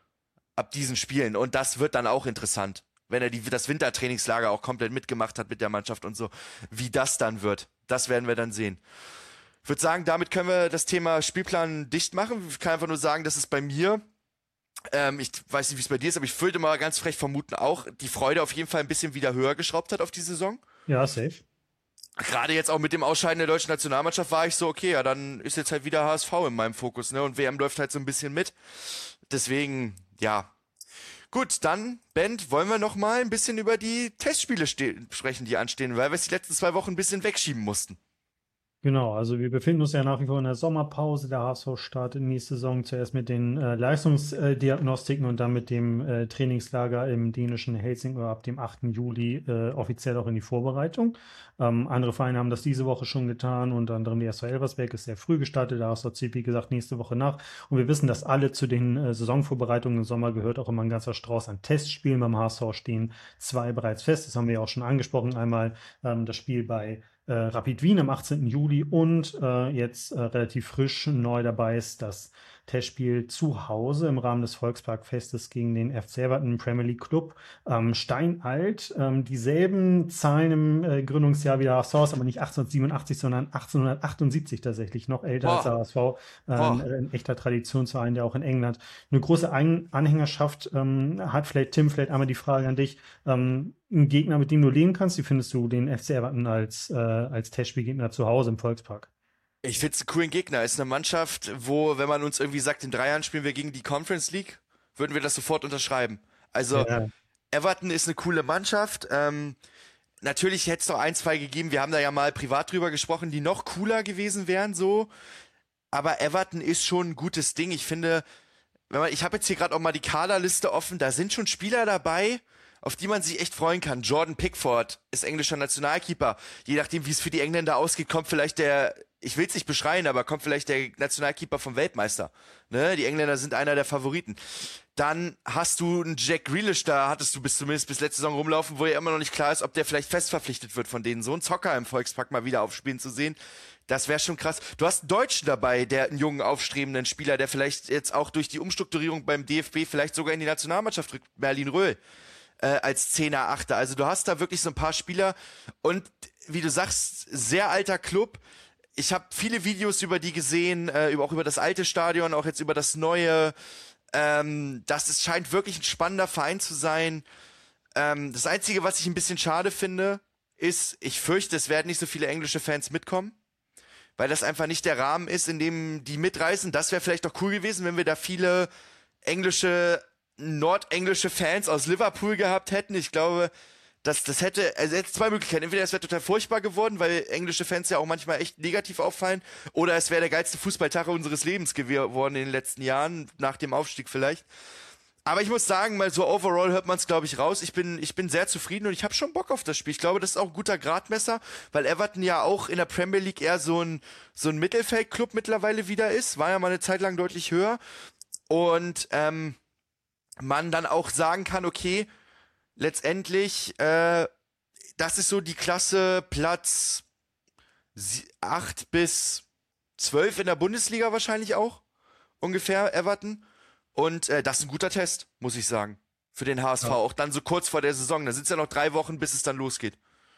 Ab diesen Spielen. Und das wird dann auch interessant, wenn er die, das Wintertrainingslager auch komplett mitgemacht hat mit der Mannschaft und so. Wie das dann wird, das werden wir dann sehen. Ich würde sagen, damit können wir das Thema Spielplan dicht machen. Ich kann einfach nur sagen, dass es bei mir, ähm, ich weiß nicht, wie es bei dir ist, aber ich würde mal ganz frech vermuten, auch die Freude auf jeden Fall ein bisschen wieder höher geschraubt hat auf die Saison. Ja, safe. Gerade jetzt auch mit dem Ausscheiden der deutschen Nationalmannschaft war ich so, okay, ja, dann ist jetzt halt wieder H S V in meinem Fokus, ne? Und W M läuft halt so ein bisschen mit. Deswegen, ja. Gut, dann, Bent, wollen wir noch mal ein bisschen über die Testspiele sprechen, die anstehen, weil wir es die letzten zwei Wochen ein bisschen wegschieben mussten. Genau, also wir befinden uns ja nach wie vor in der Sommerpause. Der H S V startet nächste Saison zuerst mit den äh, Leistungsdiagnostiken und dann mit dem äh, Trainingslager im dänischen Helsingør ab dem achten Juli äh, offiziell auch in die Vorbereitung. Ähm, andere Vereine haben das diese Woche schon getan, unter anderem die S V Elversberg ist sehr früh gestartet, der H S V zieht wie gesagt nächste Woche nach. Und wir wissen, dass alle zu den äh, Saisonvorbereitungen im Sommer gehört auch immer ein ganzer Strauß an Testspielen. Beim H S V stehen zwei bereits fest, das haben wir ja auch schon angesprochen. Einmal ähm, das Spiel bei Äh, Rapid Wien am achtzehnten Juli und äh, jetzt äh, relativ frisch neu dabei ist das Testspiel zu Hause im Rahmen des Volksparkfestes gegen den F C Everton Premier League Club. Ähm, steinalt, ähm, dieselben Zahlen im äh, Gründungsjahr wie der H S V, aber nicht achtzehnhundertsiebenundachtzig, sondern achtzehnhundertachtundsiebzig tatsächlich, noch älter Boah. als der H S V. Ähm, Boah. ein echter Traditionsverein, der auch in England eine große Ein- Anhängerschaft ähm, hat. Vielleicht, Tim, vielleicht einmal die Frage an dich. Ähm, ein Gegner, mit dem du leben kannst, wie findest du den F C Everton als, äh, als Testspielgegner zu Hause im Volkspark? Ich find's einen coolen Gegner. Ist eine Mannschaft, wo, wenn man uns irgendwie sagt, in drei Jahren spielen wir gegen die Conference League, würden wir das sofort unterschreiben. Also, Ja. Everton ist eine coole Mannschaft. Ähm, natürlich hätte es noch ein, zwei gegeben. Wir haben da ja mal privat drüber gesprochen, die noch cooler gewesen wären, so. Aber Everton ist schon ein gutes Ding. Ich finde, wenn man, ich habe jetzt hier gerade auch mal die Kaderliste offen, da sind schon Spieler dabei, auf die man sich echt freuen kann. Jordan Pickford ist englischer Nationalkeeper. Je nachdem, wie es für die Engländer ausgeht, kommt vielleicht der, ich will es nicht beschreien, aber kommt vielleicht der Nationalkeeper vom Weltmeister. Ne? Die Engländer sind einer der Favoriten. Dann hast du einen Jack Grealish, da hattest du bis zumindest bis letzte Saison rumlaufen, wo ja immer noch nicht klar ist, ob der vielleicht fest verpflichtet wird von denen. So einen Zocker im Volkspark mal wieder aufspielen zu sehen, das wäre schon krass. Du hast einen Deutschen dabei, der einen jungen, aufstrebenden Spieler, der vielleicht jetzt auch durch die Umstrukturierung beim D F B vielleicht sogar in die Nationalmannschaft rückt, Merlin Röhl, äh, als Zehner, Achter. Also du hast da wirklich so ein paar Spieler und wie du sagst, sehr alter Club. Ich habe viele Videos über die gesehen, äh, über, auch über das alte Stadion, auch jetzt über das neue. Ähm, das ist, scheint wirklich ein spannender Verein zu sein. Ähm, das Einzige, was ich ein bisschen schade finde, ist, ich fürchte, es werden nicht so viele englische Fans mitkommen, weil das einfach nicht der Rahmen ist, in dem die mitreisen. Das wäre vielleicht doch cool gewesen, wenn wir da viele englische, nordenglische Fans aus Liverpool gehabt hätten. Ich glaube, das, das hätte, also jetzt zwei Möglichkeiten. Entweder es wäre total furchtbar geworden, weil englische Fans ja auch manchmal echt negativ auffallen, oder es wäre der geilste Fußballtag unseres Lebens geworden in den letzten Jahren, nach dem Aufstieg vielleicht. Aber ich muss sagen, mal so overall hört man es, glaube ich, raus. Ich bin, ich bin sehr zufrieden und ich habe schon Bock auf das Spiel. Ich glaube, das ist auch ein guter Gradmesser, weil Everton ja auch in der Premier League eher so ein, so ein Mittelfeldclub mittlerweile wieder ist. War ja mal eine Zeit lang deutlich höher. Und ähm, man dann auch sagen kann, okay, letztendlich, äh, das ist so die Klasse Platz acht bis zwölf in der Bundesliga wahrscheinlich auch. Ungefähr, Everton. Und äh, das ist ein guter Test, muss ich sagen, für den H S V. Ja. Auch dann so kurz vor der Saison. Da sind es ja noch drei Wochen, bis es dann losgeht.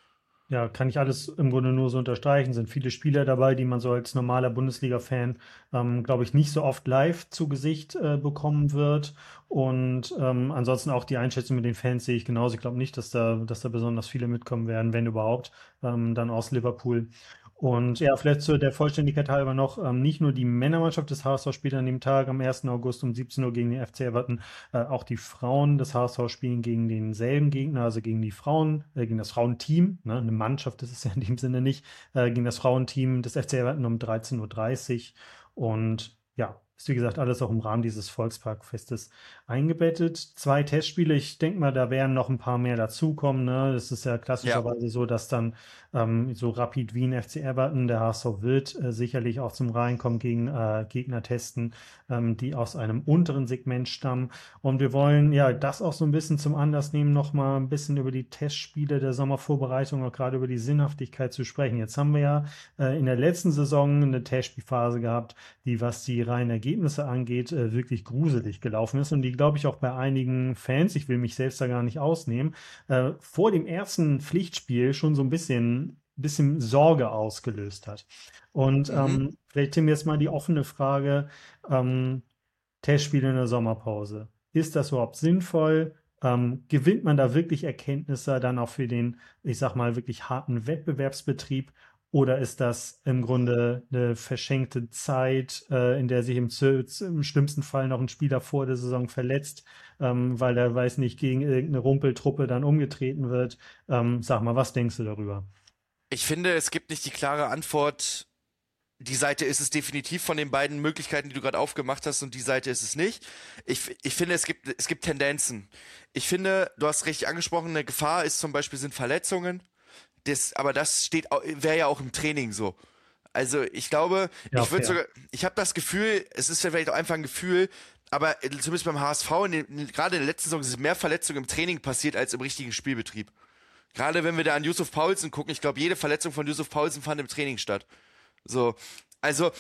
Ja, kann ich alles im Grunde nur so unterstreichen. Sind viele Spieler dabei, die man so als normaler Bundesliga-Fan, ähm, glaube ich, nicht so oft live zu Gesicht äh, bekommen wird. Und ähm, ansonsten auch die Einschätzung mit den Fans sehe ich genauso. Ich glaube nicht, dass da, dass da besonders viele mitkommen werden, wenn überhaupt, ähm, dann aus Liverpool. Und ja, vielleicht zu der Vollständigkeit halber noch, ähm, nicht nur die Männermannschaft des H S V spielt an dem Tag am ersten August um siebzehn Uhr gegen den F C Everton, äh, auch die Frauen des H S V spielen gegen denselben Gegner, also gegen die Frauen, äh, gegen das Frauenteam, ne? Eine Mannschaft ist es ja in dem Sinne nicht, äh, gegen das Frauenteam des F C Everton um dreizehn Uhr dreißig. Und ja, ist wie gesagt alles auch im Rahmen dieses Volksparkfestes eingebettet. Zwei Testspiele, ich denke mal, da werden noch ein paar mehr dazukommen. Ne? Das ist ja klassischerweise ja. so, dass dann ähm, so Rapid Wien, F C Everton, der H S V wird äh, sicherlich auch zum Reinkommen gegen äh, Gegner testen, ähm, die aus einem unteren Segment stammen. Und wir wollen ja das auch so ein bisschen zum Anlass nehmen, nochmal ein bisschen über die Testspiele der Sommervorbereitung, auch gerade über die Sinnhaftigkeit zu sprechen. Jetzt haben wir ja äh, in der letzten Saison eine Testspielphase gehabt, die, was die reinen Ergebnisse angeht, äh, wirklich gruselig gelaufen ist und die, glaube ich, auch bei einigen Fans, ich will mich selbst da gar nicht ausnehmen, äh, vor dem ersten Pflichtspiel schon so ein bisschen bisschen Sorge ausgelöst hat. Und mhm. ähm, vielleicht, Tim, jetzt mal die offene Frage, ähm, Testspiele in der Sommerpause. Ist das überhaupt sinnvoll? Ähm, gewinnt man da wirklich Erkenntnisse dann auch für den, ich sag mal, wirklich harten Wettbewerbsbetrieb? Oder ist das im Grunde eine verschenkte Zeit, äh, in der sich im, im schlimmsten Fall noch ein Spieler vor der Saison verletzt, ähm, weil er, weiß nicht, gegen irgendeine Rumpeltruppe dann umgetreten wird? Ähm, sag mal, was denkst du darüber? Ich finde, es gibt nicht die klare Antwort, die Seite ist es definitiv von den beiden Möglichkeiten, die du gerade aufgemacht hast, und die Seite ist es nicht. Ich, ich finde, es gibt, es gibt Tendenzen. Ich finde, du hast richtig angesprochen, eine Gefahr ist zum Beispiel, sind Verletzungen. Das, aber das steht, wäre ja auch im Training so. Also ich glaube, ja, ich würde sogar, ich habe das Gefühl, es ist vielleicht auch einfach ein Gefühl, aber zumindest beim H S V, in den, gerade in der letzten Saison, sind mehr Verletzungen im Training passiert als im richtigen Spielbetrieb. Gerade wenn wir da an Yusuf Poulsen gucken, ich glaube, jede Verletzung von Yusuf Poulsen fand im Training statt. So, also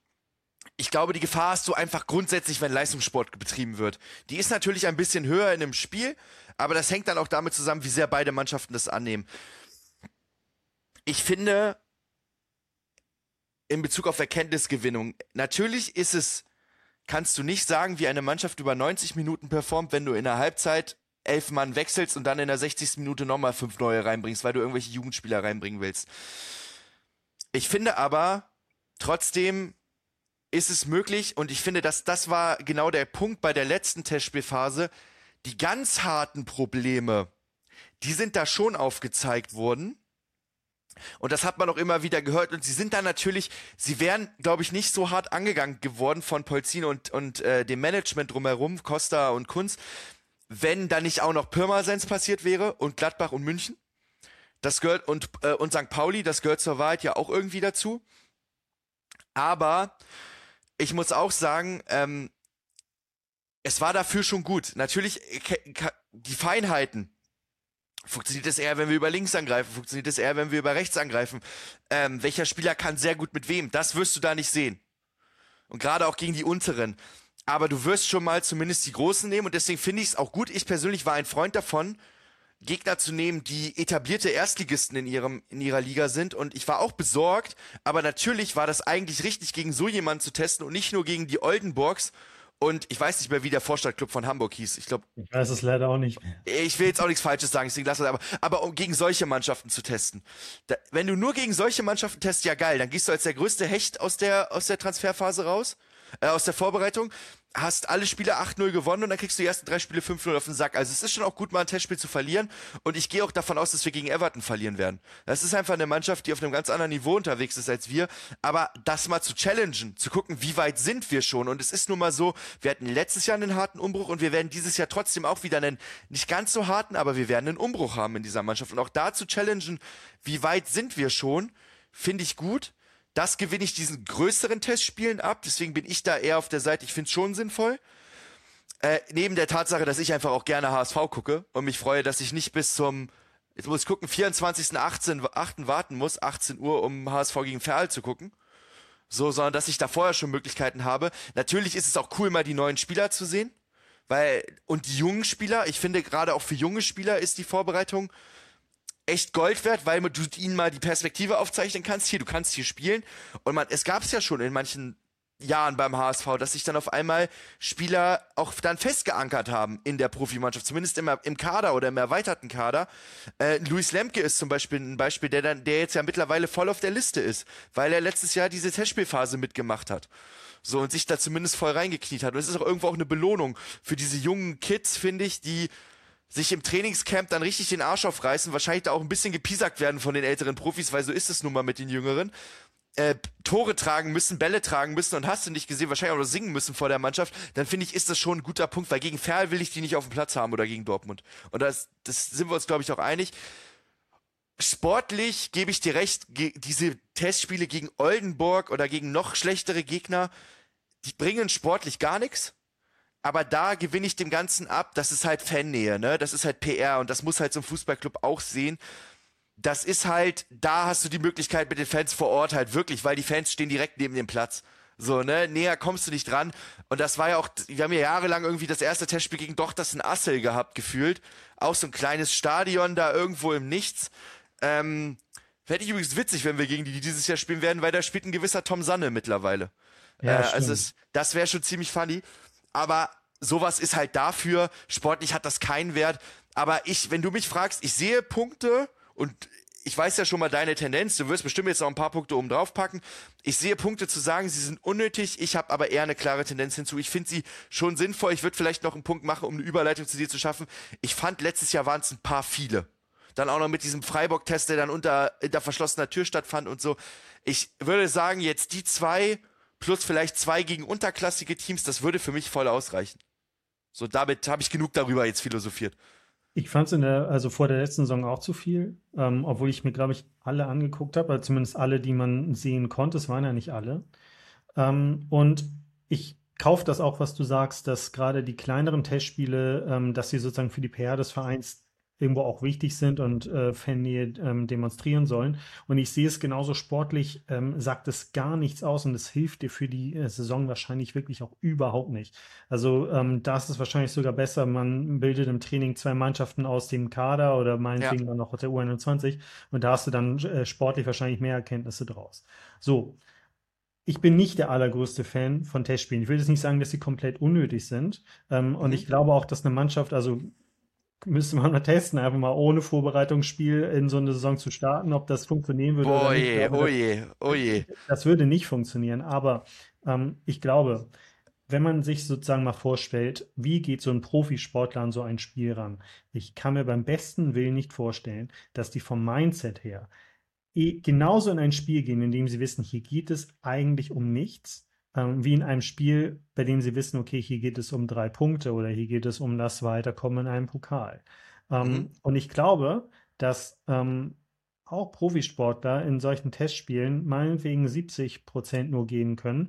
ich glaube, die Gefahr hast du einfach grundsätzlich, wenn Leistungssport betrieben wird. Die ist natürlich ein bisschen höher in einem Spiel, aber das hängt dann auch damit zusammen, wie sehr beide Mannschaften das annehmen. Ich finde, in Bezug auf Erkenntnisgewinnung, natürlich ist es, kannst du nicht sagen, wie eine Mannschaft über neunzig Minuten performt, wenn du in der Halbzeit elf Mann wechselst und dann in der sechzigsten Minute nochmal fünf neue reinbringst, weil du irgendwelche Jugendspieler reinbringen willst. Ich finde aber, trotzdem ist es möglich, und ich finde, dass das war genau der Punkt bei der letzten Testspielphase, die ganz harten Probleme, die sind da schon aufgezeigt worden. Und das hat man auch immer wieder gehört. Und sie sind dann natürlich, sie wären, glaube ich, nicht so hart angegangen geworden von Polzin und, und äh, dem Management drumherum, Costa und Kunz, wenn da nicht auch noch Pirmasens passiert wäre und Gladbach und München. Das gehört, und, äh, und Sankt Pauli, das gehört zur Wahrheit ja auch irgendwie dazu. Aber ich muss auch sagen, ähm, es war dafür schon gut. Natürlich, die Feinheiten. Funktioniert es eher, wenn wir über links angreifen? Funktioniert es eher, wenn wir über rechts angreifen? Ähm, welcher Spieler kann sehr gut mit wem? Das wirst du da nicht sehen. Und gerade auch gegen die unteren. Aber du wirst schon mal zumindest die Großen nehmen und deswegen finde ich es auch gut. Ich persönlich war ein Freund davon, Gegner zu nehmen, die etablierte Erstligisten in ihrem, in ihrer Liga sind. Und ich war auch besorgt, aber natürlich war das eigentlich richtig, gegen so jemanden zu testen und nicht nur gegen die Oldenburgs. Und ich weiß nicht mehr, wie der Vorstadtclub von Hamburg hieß. Ich glaube, Ich weiß es leider auch nicht. ich will jetzt auch nichts Falsches sagen, deswegen lass es aber, aber um gegen solche Mannschaften zu testen. Da, wenn du nur gegen solche Mannschaften testest, ja geil, dann gehst du als der größte Hecht aus der, aus der Transferphase raus, äh, aus der Vorbereitung, hast alle Spiele acht null gewonnen und dann kriegst du die ersten drei Spiele fünf null auf den Sack. Also es ist schon auch gut, mal ein Testspiel zu verlieren und ich gehe auch davon aus, dass wir gegen Everton verlieren werden. Das ist einfach eine Mannschaft, die auf einem ganz anderen Niveau unterwegs ist als wir, aber das mal zu challengen, zu gucken, wie weit sind wir schon und es ist nun mal so, wir hatten letztes Jahr einen harten Umbruch und wir werden dieses Jahr trotzdem auch wieder einen, nicht ganz so harten, aber wir werden einen Umbruch haben in dieser Mannschaft und auch da zu challengen, wie weit sind wir schon, finde ich gut. Das gewinne ich diesen größeren Testspielen ab, deswegen bin ich da eher auf der Seite, ich finde es schon sinnvoll. Äh, neben der Tatsache, dass ich einfach auch gerne H S V gucke und mich freue, dass ich nicht bis zum, jetzt muss ich gucken, vierundzwanzigsten achten warten muss, achtzehn Uhr, um H S V gegen Verl zu gucken. So, sondern dass ich da vorher schon Möglichkeiten habe. Natürlich ist es auch cool, mal die neuen Spieler zu sehen, weil, und die jungen Spieler, ich finde gerade auch für junge Spieler ist die Vorbereitung echt Gold wert, weil du ihnen mal die Perspektive aufzeichnen kannst. Hier, du kannst hier spielen. Und man, es gab es ja schon in manchen Jahren beim H S V, dass sich dann auf einmal Spieler auch dann festgeankert haben in der Profimannschaft, zumindest im, im Kader oder im erweiterten Kader. Äh, Luis Lemke ist zum Beispiel ein Beispiel, der dann, der jetzt ja mittlerweile voll auf der Liste ist, weil er letztes Jahr diese Testspielphase mitgemacht hat. So, und sich da zumindest voll reingekniet hat. Und es ist auch irgendwo auch eine Belohnung für diese jungen Kids, finde ich, die sich im Trainingscamp dann richtig den Arsch aufreißen, wahrscheinlich da auch ein bisschen gepiesackt werden von den älteren Profis, weil so ist es nun mal mit den Jüngeren, äh, Tore tragen müssen, Bälle tragen müssen und hast du nicht gesehen, wahrscheinlich auch noch singen müssen vor der Mannschaft, dann finde ich, ist das schon ein guter Punkt, weil gegen Verl will ich die nicht auf dem Platz haben oder gegen Dortmund. Und das, das sind wir uns, glaube ich, auch einig. Sportlich gebe ich dir recht, diese Testspiele gegen Oldenburg oder gegen noch schlechtere Gegner, die bringen sportlich gar nichts. Aber da gewinne ich dem Ganzen ab, das ist halt Fannähe, ne? Das ist halt P R und das muss halt so ein Fußballclub auch sehen. Das ist halt, da hast du die Möglichkeit mit den Fans vor Ort halt wirklich, weil die Fans stehen direkt neben dem Platz. So, ne? Näher kommst du nicht dran. Und das war ja auch, wir haben ja jahrelang irgendwie das erste Testspiel gegen Dochters in Assel gehabt, gefühlt. Auch so ein kleines Stadion da irgendwo im Nichts. Ähm, fände ich übrigens witzig, wenn wir gegen die dieses Jahr spielen werden, weil da spielt ein gewisser Tom Sanne mittlerweile. Ja, äh, also es, das wäre schon ziemlich funny. Aber sowas ist halt dafür, sportlich hat das keinen Wert. Aber ich, wenn du mich fragst, ich sehe Punkte und ich weiß ja schon mal deine Tendenz, du wirst bestimmt jetzt noch ein paar Punkte oben drauf packen. Ich sehe Punkte zu sagen, sie sind unnötig, ich habe aber eher eine klare Tendenz hinzu. Ich finde sie schon sinnvoll, ich würde vielleicht noch einen Punkt machen, um eine Überleitung zu dir zu schaffen. Ich fand, letztes Jahr waren es ein paar viele. Dann auch noch mit diesem Freiburg-Test, der dann unter, hinter verschlossener Tür stattfand und so. Ich würde sagen, jetzt die zwei plus vielleicht zwei gegen unterklassige Teams, das würde für mich voll ausreichen. So, damit habe ich genug darüber jetzt philosophiert. Ich fand es in der, also vor der letzten Saison auch zu viel, ähm, obwohl ich mir, glaube ich, alle angeguckt habe, also zumindest alle, die man sehen konnte, es waren ja nicht alle. Ähm, und ich kaufe das auch, was du sagst, dass gerade die kleineren Testspiele, ähm, dass sie sozusagen für die P R des Vereins irgendwo auch wichtig sind und äh, Fannähe ähm, demonstrieren sollen. Und ich sehe es genauso sportlich, ähm, sagt es gar nichts aus und es hilft dir für die äh, Saison wahrscheinlich wirklich auch überhaupt nicht. Also ähm, da ist es wahrscheinlich sogar besser, man bildet im Training zwei Mannschaften aus dem Kader oder meinetwegen dann noch aus der U einundzwanzig und da hast du dann äh, sportlich wahrscheinlich mehr Erkenntnisse draus. So. Ich bin nicht der allergrößte Fan von Testspielen. Ich will jetzt nicht sagen, dass sie komplett unnötig sind. Ähm, und Mhm. ich glaube auch, dass eine Mannschaft, also müsste man mal testen, einfach mal ohne Vorbereitungsspiel in so eine Saison zu starten, ob das funktionieren würde oder Oh nicht. Ich je, glaube, oh das, je, oh je. das würde nicht funktionieren. Aber ähm, ich glaube, wenn man sich sozusagen mal vorstellt, wie geht so ein Profisportler an so ein Spiel ran? Ich kann mir beim besten Willen nicht vorstellen, dass die vom Mindset her eh genauso in ein Spiel gehen, in dem sie wissen, hier geht es eigentlich um nichts, ähm, wie in einem Spiel, bei dem sie wissen, okay, hier geht es um drei Punkte oder hier geht es um das Weiterkommen in einem Pokal. Ähm, Mhm. und ich glaube, dass ähm, auch Profisportler in solchen Testspielen meinetwegen siebzig Prozent nur gehen können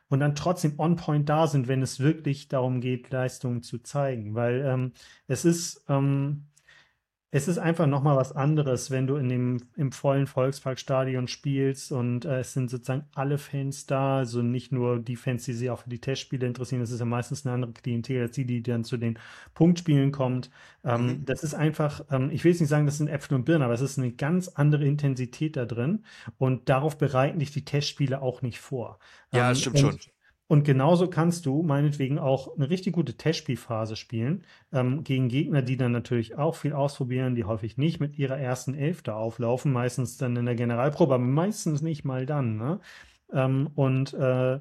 und dann trotzdem on point da sind, wenn es wirklich darum geht, Leistungen zu zeigen. Weil ähm, es ist, ähm, es ist einfach nochmal was anderes, wenn du in dem, im vollen Volksparkstadion spielst und äh, es sind sozusagen alle Fans da, also nicht nur die Fans, die sich auch für die Testspiele interessieren, das ist ja meistens eine andere Klientel als die, die dann zu den Punktspielen kommt. Ähm, Mhm. das ist einfach, ähm, ich will jetzt nicht sagen, das sind Äpfel und Birnen, aber es ist eine ganz andere Intensität da drin und darauf bereiten dich die Testspiele auch nicht vor. Ja, das Ähm, stimmt schon. und und genauso kannst du meinetwegen auch eine richtig gute Testspielphase spielen, ähm, gegen Gegner, die dann natürlich auch viel ausprobieren, die häufig nicht mit ihrer ersten Elf da auflaufen, meistens dann in der Generalprobe, aber meistens nicht mal dann, ne? Ähm, und äh,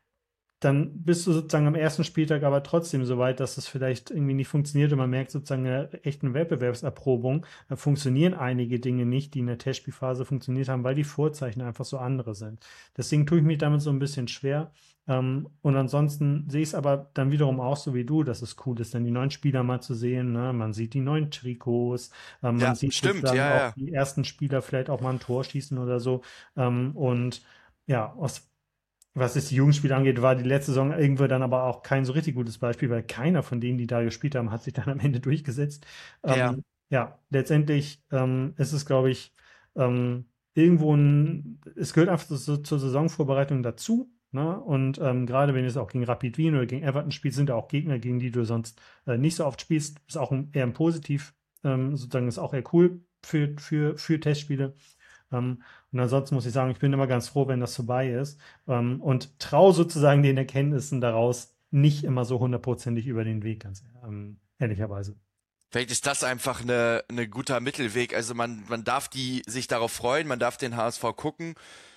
dann bist du sozusagen am ersten Spieltag aber trotzdem so weit, dass es vielleicht irgendwie nicht funktioniert und man merkt sozusagen in der echten Wettbewerbserprobung, da funktionieren einige Dinge nicht, die in der Testspielphase funktioniert haben, weil die Vorzeichen einfach so andere sind. Deswegen tue ich mich damit so ein bisschen schwer. Ähm, und ansonsten sehe ich es aber dann wiederum auch so wie du, dass es cool ist, dann die neuen Spieler mal zu sehen. Ne? Man sieht die neuen Trikots, ähm, man Ja, sieht stimmt, sozusagen ja, auch ja. die ersten Spieler vielleicht auch mal ein Tor schießen oder so. Ähm, und ja, aus was es die Jugendspiele angeht, war die letzte Saison irgendwo dann aber auch kein so richtig gutes Beispiel, weil keiner von denen, die da gespielt haben, hat sich dann am Ende durchgesetzt. Ja. Ähm, ja, letztendlich ähm, ist es, glaube ich, ähm, irgendwo ein, es gehört einfach zur, zur Saisonvorbereitung dazu. Ne? Und ähm, gerade wenn du es auch gegen Rapid Wien oder gegen Everton spielst, sind da auch Gegner, gegen die du sonst äh, nicht so oft spielst. Ist auch ein, eher ein Positiv, ähm, sozusagen ist auch eher cool für, für, für Testspiele. Ähm, und ansonsten muss ich sagen, ich bin immer ganz froh, wenn das vorbei ist. Ähm, und traue sozusagen den Erkenntnissen daraus nicht immer so hundertprozentig über den Weg, ganz ähm, ehrlicherweise. Vielleicht ist das einfach eine, eine guter Mittelweg. Also man, man darf die sich darauf freuen, man darf den H S V gucken,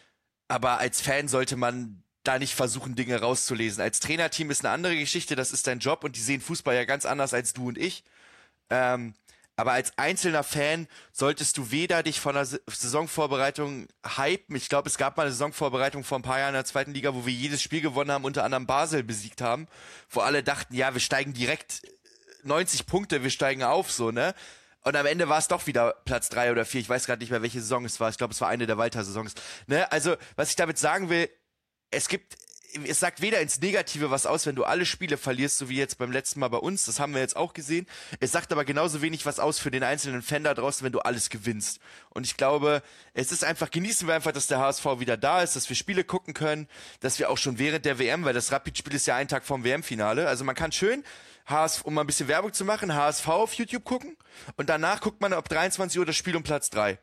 aber als Fan sollte man da nicht versuchen, Dinge rauszulesen. Als Trainerteam ist eine andere Geschichte, das ist dein Job und die sehen Fußball ja ganz anders als du und ich. Ähm, aber als einzelner Fan solltest du weder dich von der S- Saisonvorbereitung hypen. Ich glaube, es gab mal eine Saisonvorbereitung vor ein paar Jahren in der zweiten Liga, wo wir jedes Spiel gewonnen haben, unter anderem Basel besiegt haben, wo alle dachten, ja, wir steigen direkt neunzig Punkte, wir steigen auf, so, ne? Und am Ende war es doch wieder Platz drei oder vier. Ich weiß gerade nicht mehr, welche Saison es war. Ich glaube, es war eine der Walter-Saisons. Ne? Also, was ich damit sagen will, es gibt, es sagt weder ins Negative was aus, wenn du alle Spiele verlierst, so wie jetzt beim letzten Mal bei uns. Das haben wir jetzt auch gesehen. Es sagt aber genauso wenig was aus für den einzelnen Fan da draußen, wenn du alles gewinnst. Und ich glaube, es ist einfach, genießen wir einfach, dass der H S V wieder da ist, dass wir Spiele gucken können, dass wir auch schon während der W M, weil das Rapid-Spiel ist ja einen Tag vorm W M-Finale. Also man kann schön H S V, um mal ein bisschen Werbung zu machen, H S V auf YouTube gucken und danach guckt man ab dreiundzwanzig Uhr das Spiel um Platz drei.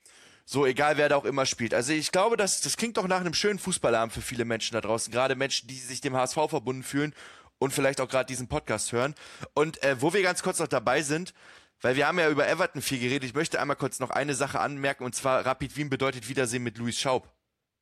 So, egal wer da auch immer spielt. Also ich glaube, das, das klingt doch nach einem schönen Fußballabend für viele Menschen da draußen. Gerade Menschen, die sich dem H S V verbunden fühlen und vielleicht auch gerade diesen Podcast hören. Und äh, wo wir ganz kurz noch dabei sind, weil wir haben ja über Everton viel geredet, ich möchte einmal kurz noch eine Sache anmerken, und zwar Rapid Wien bedeutet Wiedersehen mit Luis Schaub,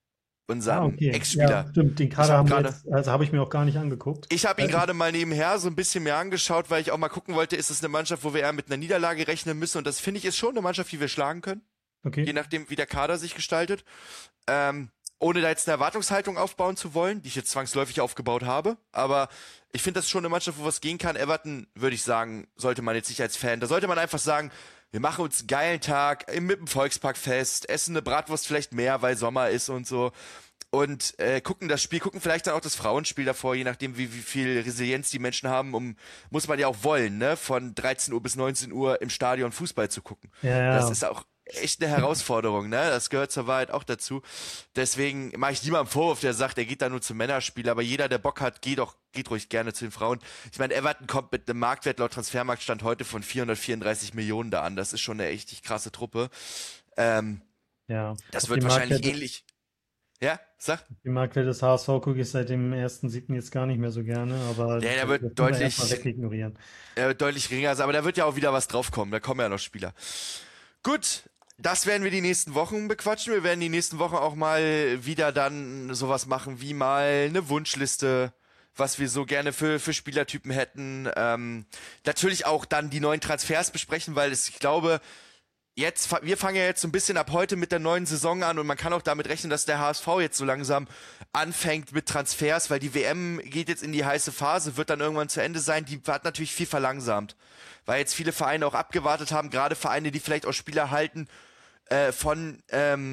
Ah, unserem okay. Ja, Ex-Spieler. stimmt. Den Ich Kader habe haben wir gerade jetzt, also habe ich mir auch gar nicht angeguckt. Ich habe ihn Äh, gerade mal nebenher so ein bisschen mehr angeschaut, weil ich auch mal gucken wollte, ist es eine Mannschaft, wo wir eher mit einer Niederlage rechnen müssen? Und das finde ich ist schon eine Mannschaft, die wir schlagen können, je okay. nachdem, wie der Kader sich gestaltet. Ähm, ohne da jetzt eine Erwartungshaltung aufbauen zu wollen, die ich jetzt zwangsläufig aufgebaut habe. Aber ich finde das ist schon eine Mannschaft, wo was gehen kann. Everton, würde ich sagen, sollte man jetzt nicht als Fan. Da sollte man einfach sagen, wir machen uns einen geilen Tag im- mit dem Volksparkfest, essen eine Bratwurst vielleicht mehr, weil Sommer ist und so. Und äh, gucken das Spiel, gucken vielleicht dann auch das Frauenspiel davor, je nachdem, wie, wie viel Resilienz die Menschen haben, um, muss man ja auch wollen, ne, von dreizehn Uhr bis neunzehn Uhr im Stadion Fußball zu gucken. Ja, Das ja. ist auch echt eine Herausforderung, ne? Das gehört zur Wahrheit auch dazu. Deswegen mache ich niemandem Vorwurf, der sagt, er geht da nur zum Männerspiel, aber jeder, der Bock hat, geht doch, geht ruhig gerne zu den Frauen. Ich meine, Everton kommt mit einem Marktwert laut Transfermarktstand heute von vierhundertvierunddreißig Millionen da an. Das ist schon eine echt krasse Truppe. Ähm, Ja. das Auf wird die wahrscheinlich Marktwerte, ähnlich. Ja, sag. die Marktwerte des H S V gucke ich seit dem ersten siebten jetzt gar nicht mehr so gerne, aber Der, der das, wird das können wir erstmal deutlich, wegignorieren. er wird deutlich geringer sein, aber da wird ja auch wieder was draufkommen. Da kommen ja noch Spieler. Gut, das werden wir die nächsten Wochen bequatschen. Wir werden die nächsten Wochen auch mal wieder dann sowas machen wie mal eine Wunschliste, was wir so gerne für, für Spielertypen hätten. Ähm, natürlich auch dann die neuen Transfers besprechen, weil es, ich glaube, jetzt, fa- wir fangen ja jetzt so ein bisschen ab heute mit der neuen Saison an und man kann auch damit rechnen, dass der H S V jetzt so langsam anfängt mit Transfers, weil die W M geht jetzt in die heiße Phase, wird dann irgendwann zu Ende sein. Die hat natürlich viel verlangsamt, weil jetzt viele Vereine auch abgewartet haben, gerade Vereine, die vielleicht auch Spieler halten äh, von ähm,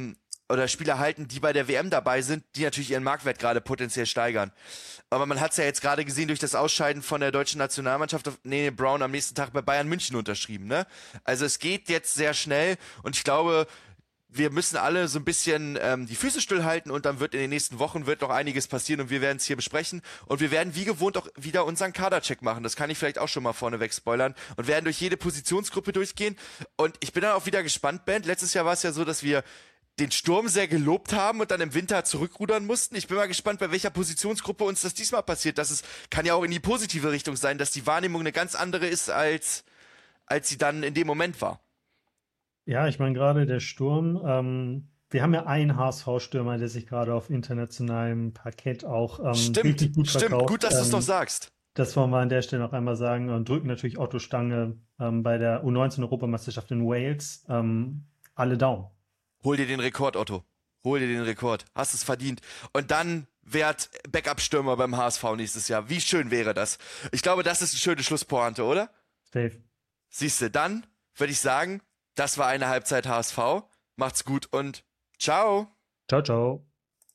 oder Spieler halten, die bei der W M dabei sind, die natürlich ihren Marktwert gerade potenziell steigern. Aber man hat es ja jetzt gerade gesehen durch das Ausscheiden von der deutschen Nationalmannschaft, nee, Brown am nächsten Tag bei Bayern München unterschrieben, ne? Also es geht jetzt sehr schnell und ich glaube, wir müssen alle so ein bisschen ähm, die Füße stillhalten und dann wird in den nächsten Wochen wird noch einiges passieren und wir werden es hier besprechen und wir werden wie gewohnt auch wieder unseren Kadercheck machen. Das kann ich vielleicht auch schon mal vorneweg spoilern und werden durch jede Positionsgruppe durchgehen und ich bin dann auch wieder gespannt, Ben. Letztes Jahr war es ja so, dass wir den Sturm sehr gelobt haben und dann im Winter zurückrudern mussten. Ich bin mal gespannt, bei welcher Positionsgruppe uns das diesmal passiert. Das ist, kann ja auch in die positive Richtung sein, dass die Wahrnehmung eine ganz andere ist, als, als sie dann in dem Moment war. Ja, ich meine gerade der Sturm, ähm, wir haben ja einen H S V-Stürmer, der sich gerade auf internationalem Parkett auch ähm, Stimmt, richtig gut stimmt. verkauft. Gut, dass du es Ähm, noch sagst. Das wollen wir an der Stelle noch einmal sagen und drücken natürlich Otto Stange ähm, bei der U neunzehn-Europameisterschaft in Wales ähm, alle Daumen. Hol dir den Rekord, Otto. Hol dir den Rekord. Hast es verdient. Und dann werd Backup-Stürmer beim H S V nächstes Jahr. Wie schön wäre das? Ich glaube, das ist eine schöne Schlusspointe, oder? Safe. Siehste, dann würde ich sagen, das war eine Halbzeit H S V. Macht's gut und ciao. Ciao, ciao.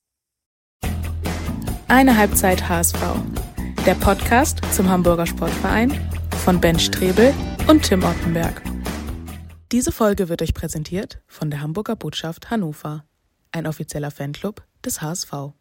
Eine Halbzeit H S V. Der Podcast zum Hamburger Sportverein von Ben Strebel und Tim Ottenberg. Diese Folge wird euch präsentiert von der Hamburger Botschaft Hannover, ein offizieller Fanclub des H S V.